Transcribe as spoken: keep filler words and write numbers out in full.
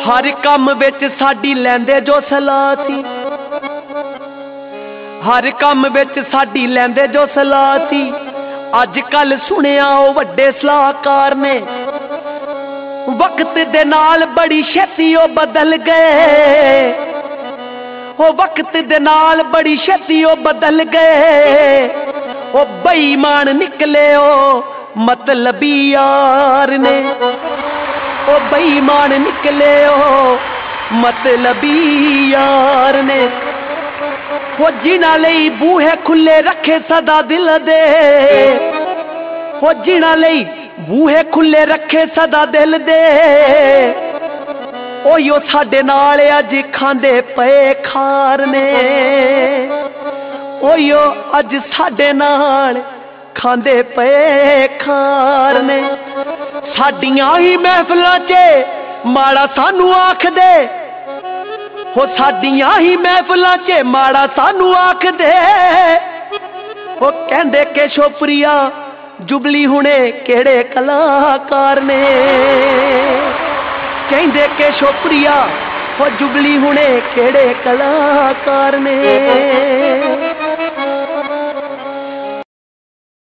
हर काम विच साडी लैंदे जो सलाह सी, हर काम विच साडी लैंदे जो सलाह सी। अज कल सुनिया ओ वड्डे सलाहकार ने, वक्त दे नाल बड़ी छेती ओ बदल गए, ओ वक्त दे नाल बड़ी छेती ओ बदल गए। ओ बेईमान निकले ओ मतलबी यार ने, ओ बेईमान निकले ओ मतलबी यार ने। वो जिन्हां लई बूहे खुले रखे सदा दिल दे, वो जिन्हां लई बूहे खुले रखे सदा दिल दे। ओयो साडे नाल अज खांदे पे खार ने, ओयो अज साडे नाल खांदे पे खार ने। साडियां ही महफिलां च माड़ा सानू आखदे, हो साडियां ही महफिलां च माड़ा सानू आखदे। हो कहंदे के शोपरिया जुबली हुणे केड़े कलाकार ने, कहंदे के शोपरिया हो जुबली हुणे केड़े कलाकार ने।